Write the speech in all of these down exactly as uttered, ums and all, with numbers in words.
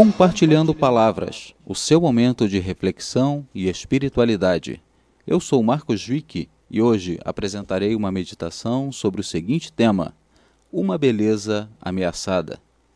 Compartilhando Palavras, o seu momento de reflexão e espiritualidade. Eu sou Marcos Vick e hoje apresentarei uma meditação sobre o seguinte tema: uma beleza ameaçada.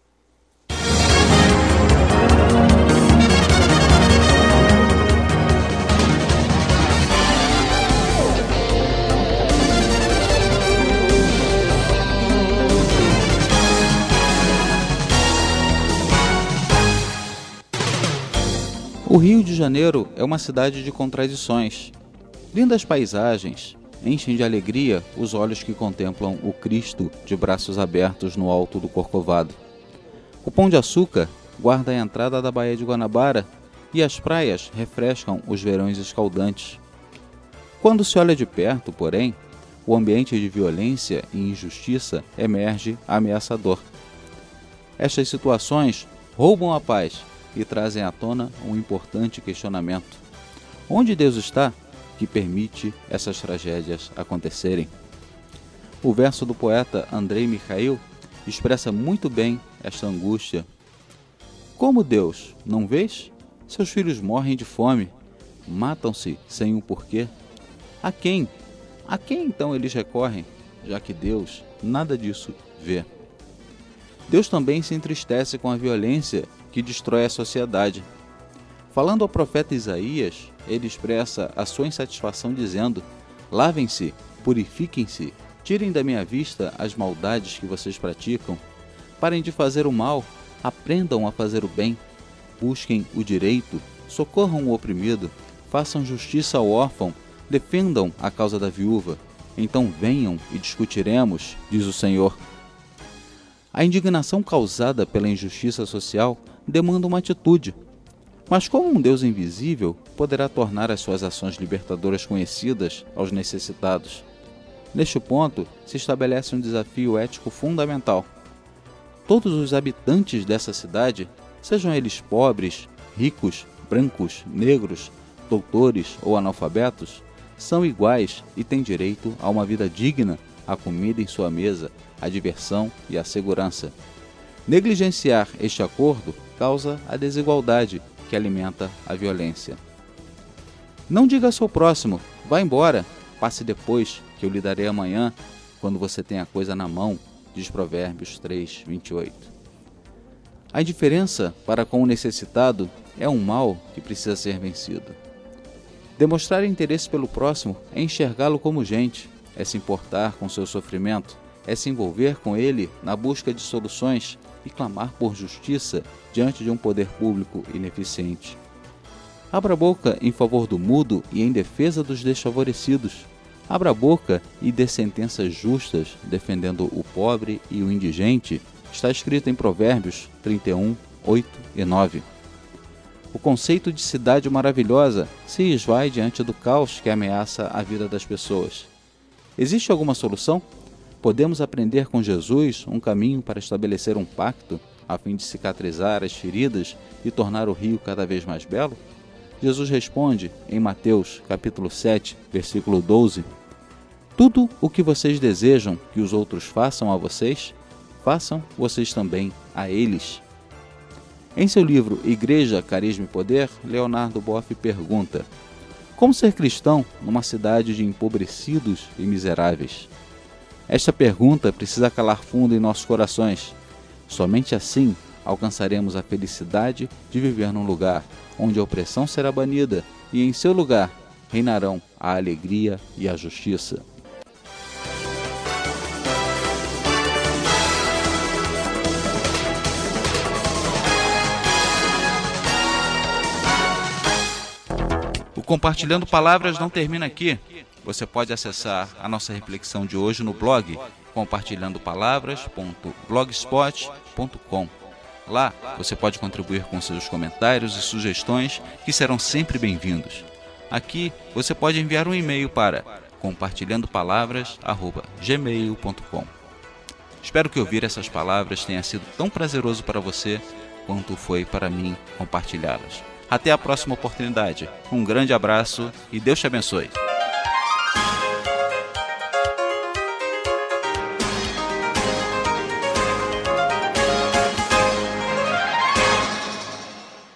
O Rio de Janeiro é uma cidade de contradições. Lindas paisagens enchem de alegria os olhos que contemplam o Cristo de braços abertos no alto do Corcovado. O Pão de Açúcar guarda a entrada da Baía de Guanabara e as praias refrescam os verões escaldantes. Quando se olha de perto, porém, o ambiente de violência e injustiça emerge ameaçador. Estas situações roubam a paz e trazem à tona um importante questionamento. Onde Deus está que permite essas tragédias acontecerem? O verso do poeta Andrei Mikhail expressa muito bem esta angústia. Como Deus, não vês? Seus filhos morrem de fome, matam-se sem um porquê. A quem? A quem então eles recorrem, já que Deus nada disso vê? Deus também se entristece com a violência que destrói a sociedade. Falando ao profeta Isaías, ele expressa a sua insatisfação dizendo: lavem-se, purifiquem-se, tirem da minha vista as maldades que vocês praticam, parem de fazer o mal, aprendam a fazer o bem, busquem o direito, socorram o oprimido, façam justiça ao órfão, defendam a causa da viúva, então venham e discutiremos, diz o Senhor. A indignação causada pela injustiça social demanda uma atitude. Mas como um Deus invisível poderá tornar as suas ações libertadoras conhecidas aos necessitados? Neste ponto, se estabelece um desafio ético fundamental. Todos os habitantes dessa cidade, sejam eles pobres, ricos, brancos, negros, doutores ou analfabetos, são iguais e têm direito a uma vida digna, a comida em sua mesa, a diversão e a segurança. Negligenciar este acordo causa a desigualdade que alimenta a violência. Não diga ao seu próximo: vá embora, passe depois, que eu lhe darei amanhã, quando você tem a coisa na mão, diz Provérbios três, vinte e oito. A indiferença para com o necessitado é um mal que precisa ser vencido. Demonstrar interesse pelo próximo é enxergá-lo como gente, é se importar com seu sofrimento, é se envolver com ele na busca de soluções e clamar por justiça diante de um poder público ineficiente. Abra a boca em favor do mudo e em defesa dos desfavorecidos. Abra a boca e dê sentenças justas defendendo o pobre e o indigente, está escrito em Provérbios trinta e um, oito e nove. O conceito de cidade maravilhosa se esvai diante do caos que ameaça a vida das pessoas. Existe alguma solução? Podemos aprender com Jesus um caminho para estabelecer um pacto a fim de cicatrizar as feridas e tornar o rio cada vez mais belo? Jesus responde em Mateus capítulo sete, versículo doze: tudo o que vocês desejam que os outros façam a vocês, façam vocês também a eles. Em seu livro Igreja, Carisma e Poder, Leonardo Boff pergunta: como ser cristão numa cidade de empobrecidos e miseráveis? Esta pergunta precisa calar fundo em nossos corações. Somente assim alcançaremos a felicidade de viver num lugar onde a opressão será banida e em seu lugar reinarão a alegria e a justiça. O Compartilhando Palavras não termina aqui. Você pode acessar a nossa reflexão de hoje no blog compartilhando palavras ponto blogspot ponto com. Lá você pode contribuir com seus comentários e sugestões, que serão sempre bem-vindos. Aqui você pode enviar um e-mail para compartilhando palavras arroba gmail ponto com. Espero que ouvir essas palavras tenha sido tão prazeroso para você quanto foi para mim compartilhá-las. Até a próxima oportunidade. Um grande abraço e Deus te abençoe.